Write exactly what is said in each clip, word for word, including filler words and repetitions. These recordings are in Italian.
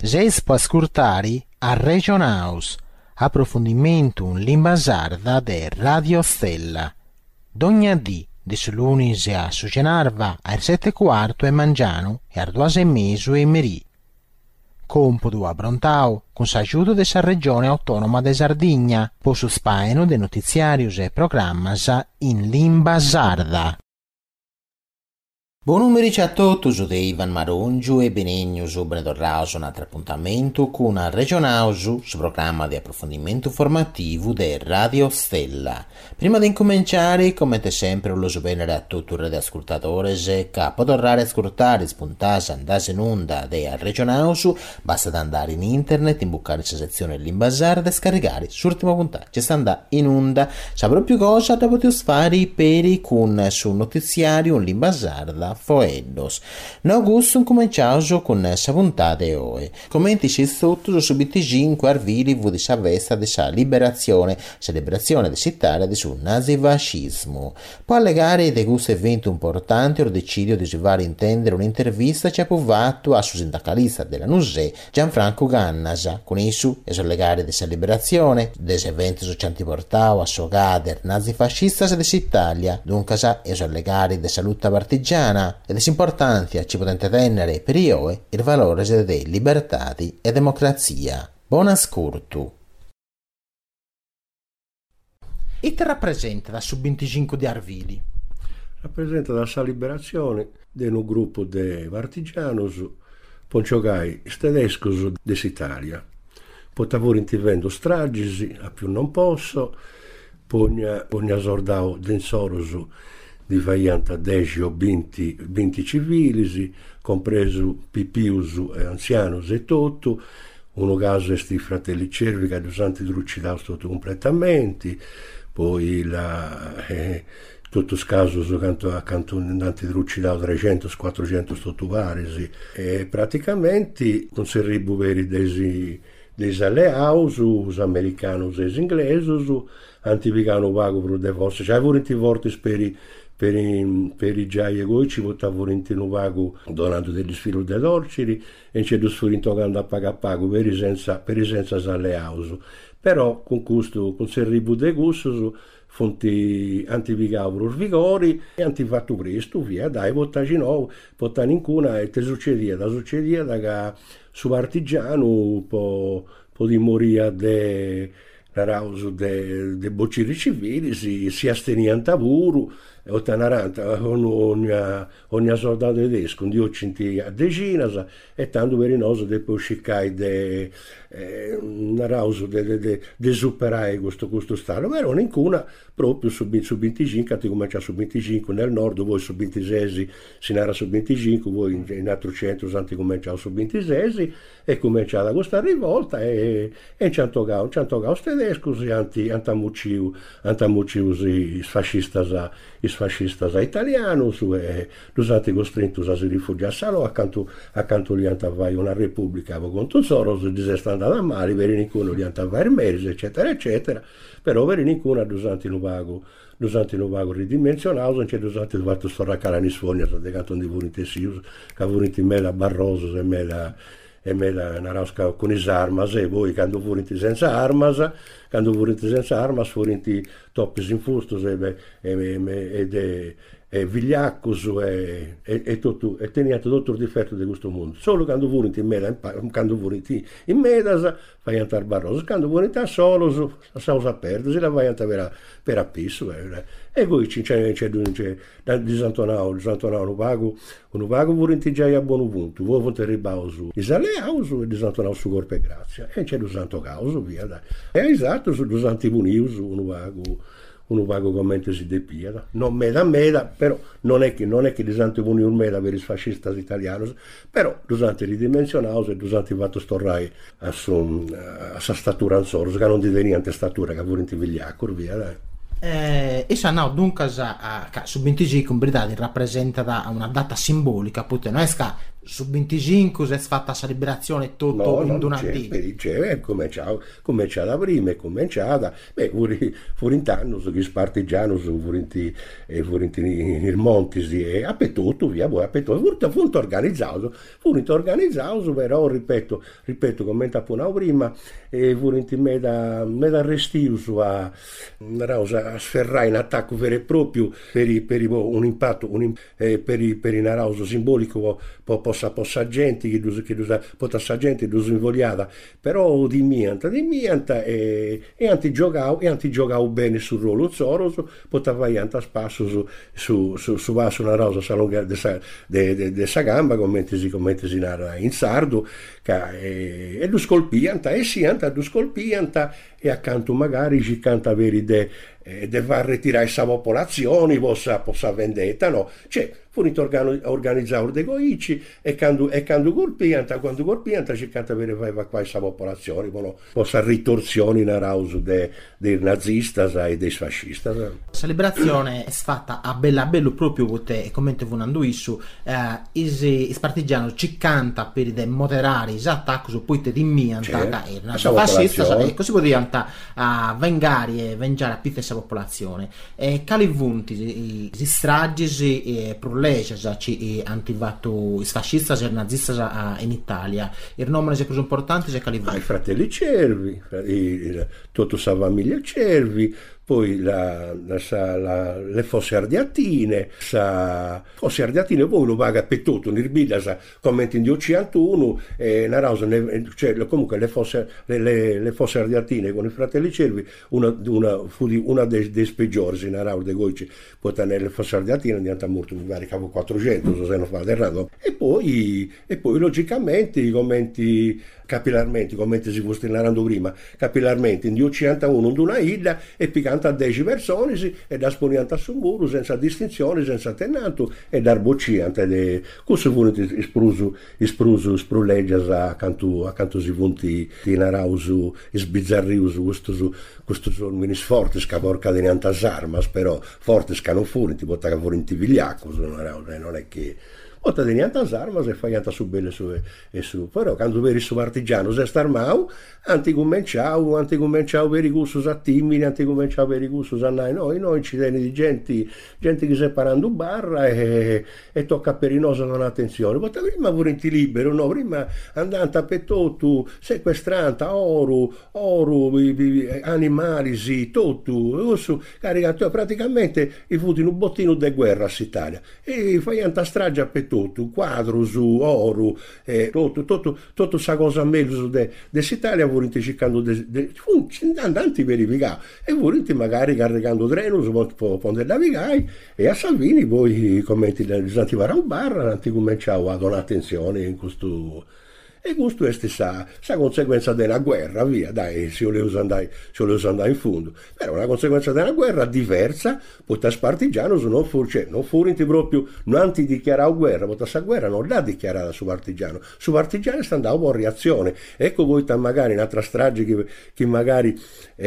Seis può ascoltare a Region House, approfondimento in lingua sarda de Radio Stella. D'ogni dì, di lunedì a Sugenarva, alle sette e quarto e mangiano, e alle due e mezzo e merì. Compodo a Brontao, con l'aiuto della Regione Autonoma de Sardegna, po su spaeno de notiziarius e programmas in lingua sarda. Buon pomeriggio a tutti, sono Ivan Marongiu e benegno su benedorraus un altro appuntamento con una Regionausu su programma di approfondimento formativo di Radio Stella. Prima di incominciare, come sempre, lo so bene a tutti i radioascoltatori che potranno ascoltare spuntase andase in onda di Regionausu, basta andare in internet, imbucare la sezione lingua sarda e scaricare l'ultima puntata che sta andando in onda. Saprò più cosa da poter fare per con su notiziario in lingua sarda Foendos. In augusto cominciamo con la puntata di oggi. Commenti sotto su venticinque arvili vu di savesta della liberazione, celebrazione dell'Italia sul nazifascismo. Può allegare di questo evento importante o decidio di fare intendere un'intervista che ha provato a su sindacalista della N U S E Gianfranco Gannasa. Con esso è allegare di celebrazione degli eventi che hanno portato a sogader nazifascista dell'Italia. Dunque è allegare di salute partigiana ed è importante ci potete tenere per io il valore delle libertà e democrazia. Buon ascolto. E ti rappresenta da sub venticinque di Arvili? Rappresenta la sua liberazione di un gruppo di partigianos ponciogai tedescos dell'Italia. Potavano intervenire stragisi, a più non posso, pogna, pogna sordao densoros di vaianta deci o venti, venti civili, compreso pipius e anzianos e tutto, uno caso è sti fratelli cervi che sono drucidato tutto completamente, poi la, eh, tutto scaso canto a canto drucidato trecento quattrocento stottuvaresi e praticamente non si ribuveri desi dei alleaus, os americanos e os ingleses, antivigano vago per de vostre, cioè volenti vorti speri per i, per i giai e goi ci votavano in vago donando degli sfili de dorciri e c'è due sfili toccando a paga pago per i senza per i senza alleaus, però con questo con serribu de gussos fonti antivigavano vigori e antifatto questo via dai votagi no votani in cuna e te succedia da succedia da su artigiano po po di moria de rauso de de bocciri civili si si astenian taburu e ottanaranta ogni ogni soldato tedesco un dio cinti a decinas e tanto verinoso de poi sciccai de rauso de de de, de superai questo questo stato ma erano in cuna proprio su, su venticinque ti comincia su venticinque nel nord voi su ventisei si narra su venticinque voi in, in altro centro santi cominciamo su ventisei e cominciava questa rivolta e e ci hanno toccato ci hanno toccato tedesco e anti antamuciu antamuciu i fascistas i fascistas italianos e los stati costretti a si rifugiare salo accanto accanto gli antavai una repubblica con tutti soros disestando da mare verinicuno gli antavai mesi eccetera eccetera però verinicuno dusanti no vago dusanti no vago ridimensionato non c'è dusanti fatto storare calani sfogna da canto di volite sius che volite mela barroso e mela e me la narasca con is armas e voi quando volete senza armas quando volete senza armas volete toppis infustos e e e e e vigliaccos e e e tutto e teniate tutto il difetto di questo mondo solo quando volete in mela quando volete in medas fai andare barroso quando volete solo la sausa perde se la vai andare per per appisso e voi c'è c'è c'è da disantonao disantonao no vago un vago volete già a buon punto voi volete ribauso isaleauso e disantonao su corpo e grazia e c'è lo santo causo via dai è esatto su dos antibunius un vago un vago commento si depia non meda meda però non è che non è che disanti vuni un meda per i fascisti italiani però disanti ridimensionato e disanti fatto storrai a son a sa statura ansorso che non di niente statura che volenti vigliacco via dai Eh, essa no, dunque a, a, su venticinque in verità rappresenta da una data simbolica, potete non è su venticinque si è fatta la liberazione tutto no, in no, una c'è, dì. c'è, è cominciata, cominciata prima, è cominciata, beh, fuori, fuori in tanno, che partigiano, fuori in il Montisi, e a tutto, via, poi a tutto, fu organizzato, fu organizzato, però, ripeto, ripeto, come appunto prima, e fuori in me da, me da restio a, a sferrare in attacco vero e proprio per, i, per i, un impatto, un, eh, per i, per i narauso simbolico, po, possa, possa gente, che dus, che dus, possa gente dus invogliata, però di mianta, di mianta, e, e anti giocavo, e anti giocavo bene sul ruolo Zoros, poteva anta spasso su, su, su, su va su una rosa salonga de, de, de, de sa gamba, come si, come si narra in sardo, e, e lo scolpianta, e si anta, lo scolpianta, e accanto magari ci canta veri de, eh, de va a ritirare sa popolazione, possa, possa vendetta, no? Cioè, fu organizzato dei goici, e quando, e quando colpianta, quando colpianta ci canta veri va qua sa popolazione, no? Possa ritorsioni in arauso dei de nazistas e dei fascisti. La celebrazione è fatta a bella bello proprio perché, come te vunando isso, eh, i partigiani ci canta per de moderare i attacchi su poi te di mianta, e i fascisti, e così potevano a vengare e vengiare a più questa popolazione. E cali vunti i, i stragi e prolege ci antivato i fascisti e i nazisti in Italia. Il nome è più importante è cali vunti. I fratelli Cervi, tutto sa famiglia Cervi, poi la, la, la, le fosse ardiatine, sa, fosse ardiatine poi lo paga per tutto, n'irbilla sa commenti in ottantouno, e Narausa, cioè comunque le fosse, le, le, le fosse ardiatine con i fratelli Cervi, una, una, fu di, una dei, dei peggiori, in Narausa, dei goici, poi le fosse ardiatine diventa molto, magari cavo quattrocento, se non fa errato, e poi, e poi logicamente i commenti capillarmente, come si fosse narrando prima, capillarmente in ottantouno in una illa e picanta a dieci persone e da sponianta su muro senza distinzione, senza tennato e da arbocciante de questo fu espruso espruso sprulleggias accanto accanto si punti di narausu sbizzarriusu questo questo sono minis fortes che porca de niantas armas però fortes che non furono tipo che furono in tivigliacco non è che Ota de niantas armas e fai anta su belle su e su, però quando veri su partigiano se starmau, anti cominciau, anti cominciau veri gussus a timidi, anti cominciau veri gussus a noi, noi, noi ci teni di gente, gente che si parando barra e, e tocca per i nosa non attenzione, ma prima vorrenti libero, no, prima andante a pettotu, sequestranta, oro, oro, animali, sì, tutto, caricato, praticamente i futi in un bottino de guerra a Italia, e fai anta strage a pettotu, tutto, quadro su oro, eh, tutto, tutto, tutto sa cosa meglio de, de Italia vorrete cercando de, de, andanti verificare e vorrete magari caricando treno su ponte da Vigai e a Salvini poi commenti disantivare un bar anti cominciavo a donare attenzione in questo e questo è stessa sa conseguenza della guerra, via, dai, se volevo andare, se volevo andare in fondo. Però una conseguenza della guerra diversa, potas partigiano non fu, cioè, non furono proprio, non ti dichiaravo guerra, potas la guerra non l'ha dichiarata su partigiano, su partigiano sta andando a reazione. Ecco voi magari un'altra strage che, che magari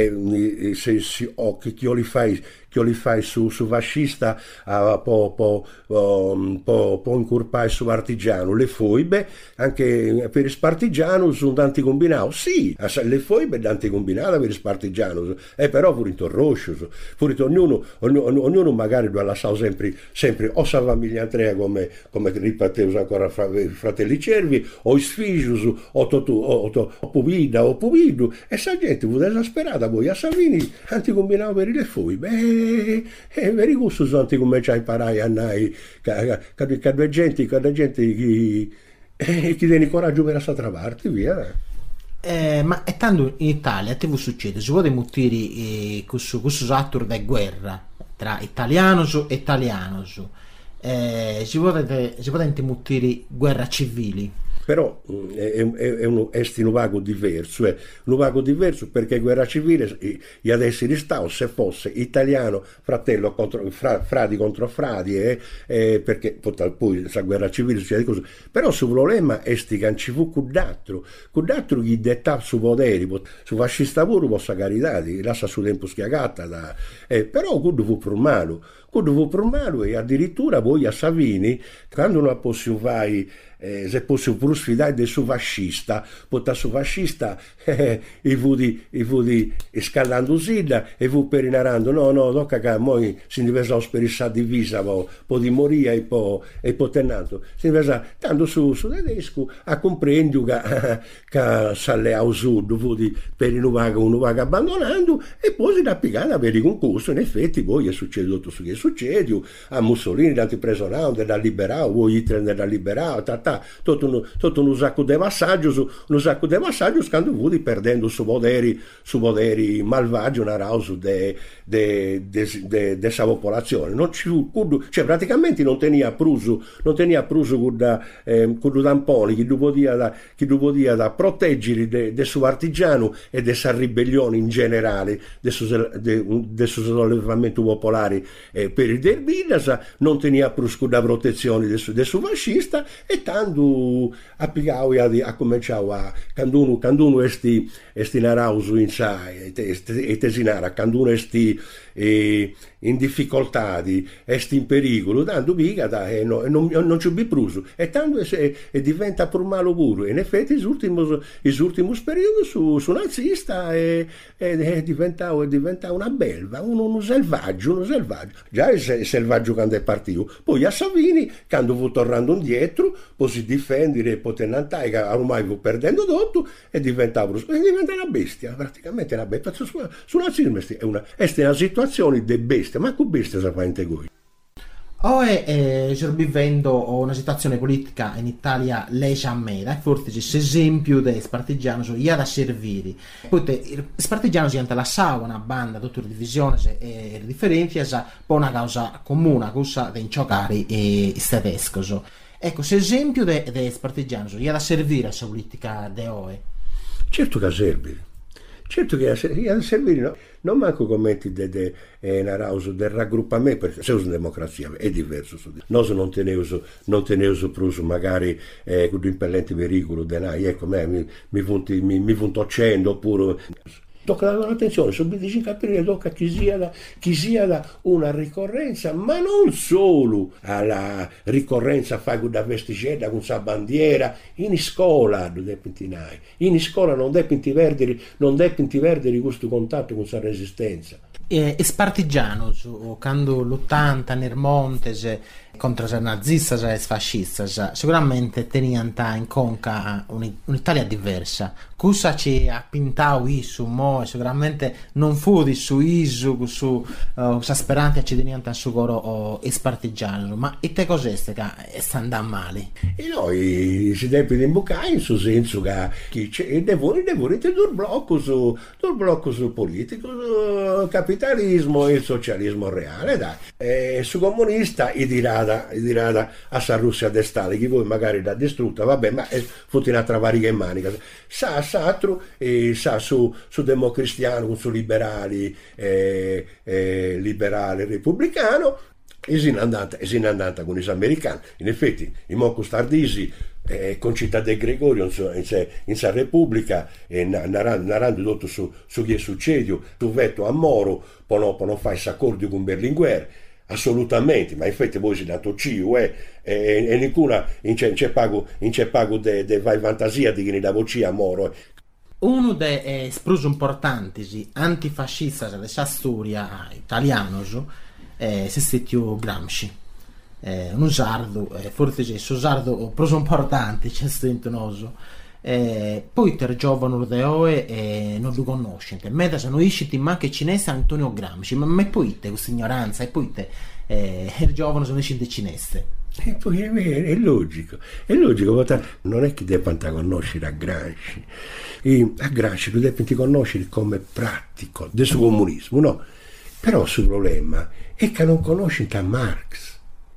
eh, se, se, oh, che io li fai che li fai su, su fascista uh, po, po, um, po, po incurpare su partigiano le foibe anche per il partigiano su tanti combinati sì le foibe tanti combinati per il partigiano e però pure in torroscio pure ognuno, ognuno, ognuno magari lo lasciava sempre sempre o sa famiglia Andrea come come ripetevo ancora fra, fratelli Cervi o i sfigius o totu o, o, o pubida o pubidu e sa gente fu esasperata poi a Salvini anticombinato per le foibe e e veri gusto sono come ci imparai a noi che due gente che gente che che tieni coraggio per questa parte via eh, ma è tanto in Italia te succede si vuole mutiri eh, questo questo atto di guerra tra italianos e italianos eh, si vuole si vuole mutiri guerra civili però è, è, è, un, è un vago diverso, è un vago diverso perché guerra civile e adesso ristavo se fosse italiano fratello contro fra, frati contro frati eh, eh, perché poi questa guerra civile succede così però sul problema è che ci fu cudatro cudatro che detta su poderi su fascista pure possa carità lascia su tempo schiagata da, eh, però quello fu per male quando fu per malo e addirittura voi a Savini, quando non possono vai Eh, se posso pure sfidare del suo fascista, potrà su fascista eh, i vudi i vudi scaldando sida e vu perinarando no no no che moi si divesa sperissa divisa po, po di moria e po e po tenanto si divesa tanto su su tedesco a comprendi che che sale a sud vudi per in vaga uno vaga abbandonando e poi si da piegata per il concorso in effetti poi è succeduto su che succede a Mussolini da preso da liberale voi Hitler da liberale ta tutto un, tutto un sacco di vassaggio un sacco di vassaggio quando vudi perdendo su poderi su poderi malvagi una rausa de de de de, de sa popolazione non ci cioè praticamente non tenia pruso non tenia pruso con eh, con tamponi che dopo dia da che dopo dia da proteggere de, de suo artigiano e de sa ribellione in generale de suo de, de suo sollevamento popolare eh, per il Derbidas non tenia pruso da protezione de suo de suo fascista e tanto applicavo a, a cominciavo a quando uno quando uno esti esti narauso in sa e tesinara quando uno esti e in difficoltà esti in pericolo tanto biga da e no, non non ci bi pruso e tanto e, e diventa per malo pure in effetti gli ultimi gli ultimi periodi su su nazista e, e, e diventa e diventa una belva uno, uno selvaggio uno selvaggio già il selvaggio quando è partito poi a Savini quando fu tornando indietro poi si difendere potenziale che ormai fu perdendo tutto e diventava e diventa una bestia praticamente una bestia su, su nazismo è una è una situazione di bestia ma con bestia si fa in tegoi. Oggi eh, stiamo vivendo una situazione politica in Italia lega a me, e forse c'è esempio dei partigiani che da servire. Poi i partigiani hanno lasciato una banda di divisioni e differenze per una causa comune, cosa di giocare i tedeschi. Ecco, se esempio dei de partigiani che da servire alla politica di oggi. Certo che serve. Certo che a servire no? Non manco commenti de, de, eh, narauso del raggruppamento perché se usa democrazia è diverso noi non tenevo non tenevo pruso magari eh, con impellente pericolo denai ecco me mi mi funti mi, mi funto accendo oppure tocca dare attenzione subito in capire tocca chi sia da, chi sia da una ricorrenza ma non solo alla ricorrenza fai da vestigella con sa bandiera in scuola in scuola non depinti verdere non depinti verdere questo contatto con sa resistenza e eh, partigiano quando l'ottanta nel Montes contro i nazisti e i fascisti sicuramente tenivano in conca un'Italia diversa cosa ci ha pintato su mo sicuramente non fu di su isu su uh, speranza ci tenivano su loro oh, i partigiani ma e te cos'è che sta andando male e noi si deve imboccare in suo senso che chi devono due blocco su due blocco sul politico su capitalismo e il socialismo reale dai e su comunista i dirà e dirà a sa Russia d'estate che voi magari l'ha distrutta vabbè ma è fotti una travarica in manica sa satro e sa su su democristiano su liberali eh, eh, liberale repubblicano e si è andata e si è andata con gli americani in effetti i Mocco Stardisi eh, con Città del Gregorio in sa, in sa Repubblica e narrando, narrando tutto su su che succede su vetto a Moro poi non, non fa accordi con Berlinguer assolutamente, ma infatti voi siete dato C I U eh, e, e nessuna in c'è pago in c'è pago de, de vai fantasia di che ne davo C a Moro. Eh. Uno dei eh, sprus importanti antifascisti della storia italiana eh, è stato Gramsci. Eh, un sardo, eh, forse c'è un sardo più importante, c'è stato noso. Eh, poi per giovane di oggi eh, non lo conoscete me da sono isciti ma che cinese Antonio Gramsci ma, ma poi te questa ignoranza e poi te eh, il giovane sono isciti cinese e poi è, vero, è logico è logico non è che debbano conoscere a Gramsci e a Gramsci tu devi conoscere come pratico del suo comunismo no però il problema è che non conosci a Marx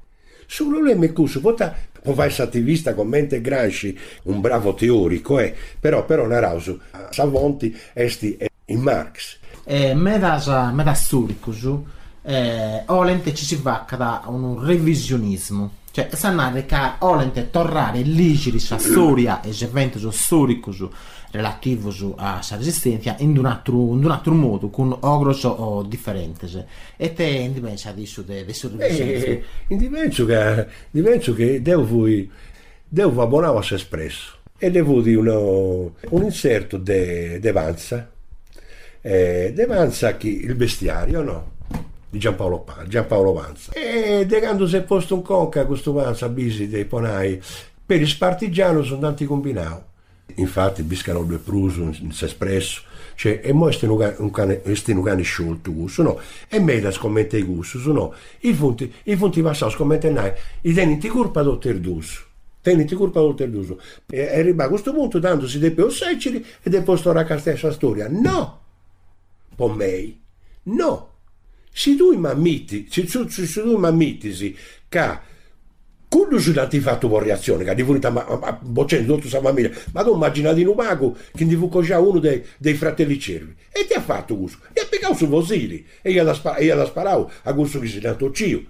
il problema è questo può essere attivista commenta Gramsci un bravo teorico eh, però però narauso Savonti esti in Marx eh, me da me da storico eh, olente ci si va da un revisionismo Cioè, sanare che volente tornare ligiri sa storia e eventi storici relativi a sa resistenza in un altro, in un altro modo, con ogros o differenti. E te in dimenso adesso de, de resistenza? Eh, in dimenso che, dimenso che devo voi, devo abbonare a se espresso. E devo di uno, un inserto de, de Vanza, eh, de Vanza chi, il bestiario, no? Di Giampaolo, Giampaolo Vanza. E quando si è posto un conca questo Vanza bisi dei Ponai per il spartigiano sono tanti combinati. Infatti biscano due pruso in se espresso, cioè e mo este un cane este un cane sciolto gusto, no? E me da scommette i gusto, no? I punti i punti passao scommette nai, i teniti curpa dotter dus. Teniti curpa dotter dus. E arriva a questo punto dandosi dei peosseceri e del posto la stessa storia. No! Pommei. No! Si due mammiti, si su su due mammitisi ca quello su l'hanno fatto con reazione, che di venuta a boccendo tutta sa famiglia, ma tu immaginate in un mago che di fu già uno dei, dei fratelli cervi e ti ha fatto questo, e ha piegato su Vosili e gli ha sparato a questo che si è dato cio.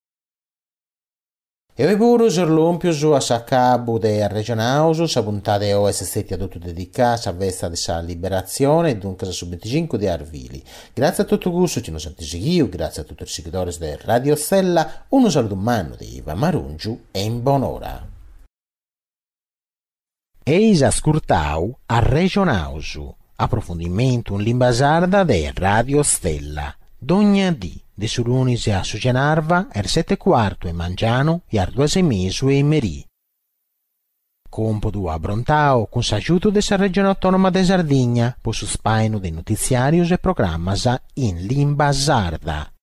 E vi pure sorlompius a saccabu de regionausu, sa puntata o è stati adotto dedicata a vesta di sa liberazione e dunque su venticinque di Arvili. Grazie a tutto gusto, ci non sentisi grazie a tutti i seguitori di Radio Stella, un saluto umano di Iva Marungiu e in buon'ora. Eis ascoltau a regionausu, approfondimento in lingua sarda de Radio Stella, d'ogni dì. De Sulunisi a Sugenarva, er sette quarto e mangiano, e ar due semisu e merì. Compodu a Brontao, con s'aiuto della Regione Autonoma de Sardegna, po su spaino dei notiziarius e programmas in lingua sarda.